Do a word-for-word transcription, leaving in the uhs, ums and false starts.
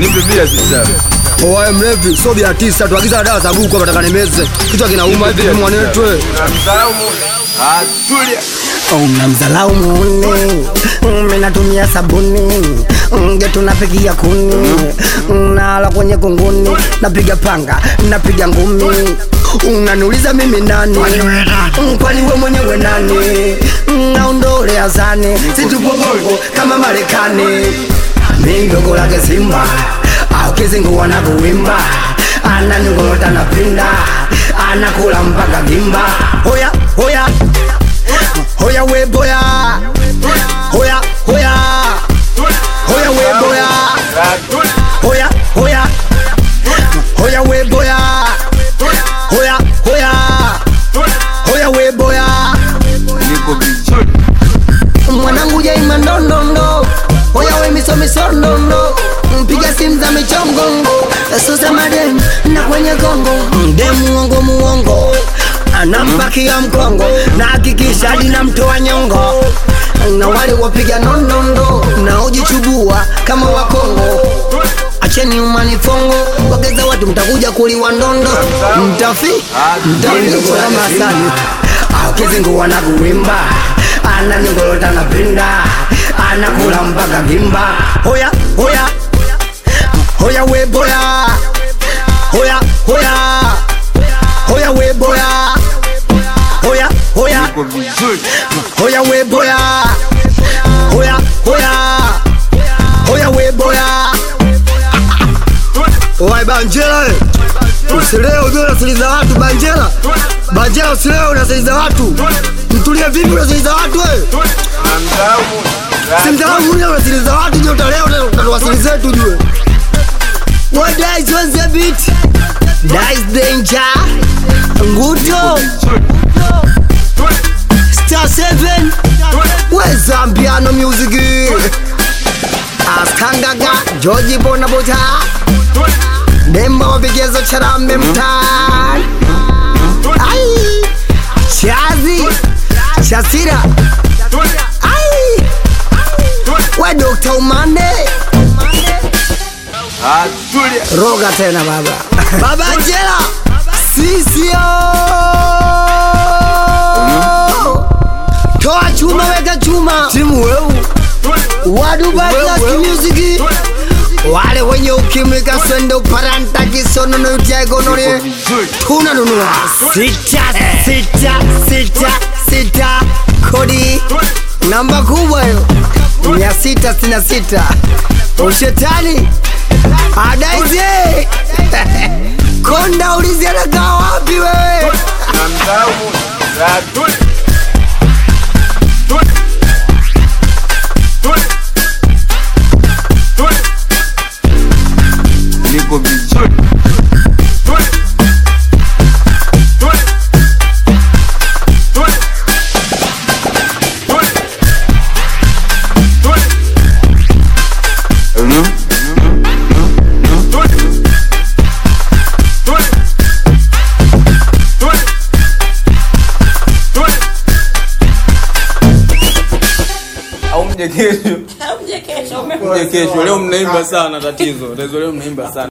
Nipe bia sasa. Oa mlevi, so bia tisa tuagiza dawa za buku nataka nimeze. Kichwa kinauma hivi mwanetu. Unamdharau muone. Ah, tulia. Unamdharau muone. Mimi natumia sabuni. Nge tunapigia kuni. Nala kwenye kunguni. Napiga panga, napiga ngumi. Unaniuliza mimi nani? Kwani wewe mwenyewe nani? Naondole azane. Situpo bongo kama Marekani. Mimi ndogo lake Simba. Au kizingu wanakuimba. Ananingolota napinda. Anakula mpaka gimba. Hoya, hoya. Hoya we boya. Hoya, hoya. Hoya we boya. Hoya, hoya. Hoya we boya. Hoya, hoya. Hoya we boya. Niko vizuri. Mwanangu ya imandondo. Hoya we miso miso ndondo. Mpiga simu za michongo. Susa madem na kwenye kongo. Mdemu muongo muongo. Anampakia mkongo. Na hakikisha hadi na mtoa nyongo. Na wale wapiga nondondo. Na ujichubua kama wakongo. Acheni umanifongo. Wageza watu mtakuja kuliwa ndondo. Mtafi Mtafi kwa masani. Kizingu wanakuimba. Ananingolota napinda. Anakula mpaka gimba. Hoya, hoya. Hoya we boya. Hoya, hoya. Hoya we boya. Hoya, hoya. Niko vizuri. Hoya we boya. Hoya, hoya. Hoya we boya. Oa Banjela. Usileo ndio unasiliza watu Banjela. Banjela usileo unasiliza watu. Mtulie vipi unasiliza watu wewe? Unamdharau muone. Simdharau muone unasiliza watu ndio leo utatuwasiliza zetu jue. What dies was the beat. Dies danger. Nguto. Star seven. Where's Zambiano music? Askangaga. Georgie Bonabota. Demba wapigezo charambe mtai. Ai. Chazi. Chasira. Ai. We Doctor Umande. Ah, tulia. Roga tena baba. Baba Angela. Sisio. Toa chuma weka chuma. Timu weu. Wadu Classic music. Wale wenye ukimwi kaswende uparanta kisono no yutia egonore. Tuna nunua. Sita, sita, sita, sita. Kodi. Namba kubwa yo. Mia sita sina sita. Ushetani. Adaize. Konda ulizi anakaa wapi wewe? Unamdharau muone. Ah, tulia. Niko vizuri. Au mje kesho. Au mje kesho. Mje kesho. Leo mnaimba sana tatizo. Tatizo leo mnaimba sana.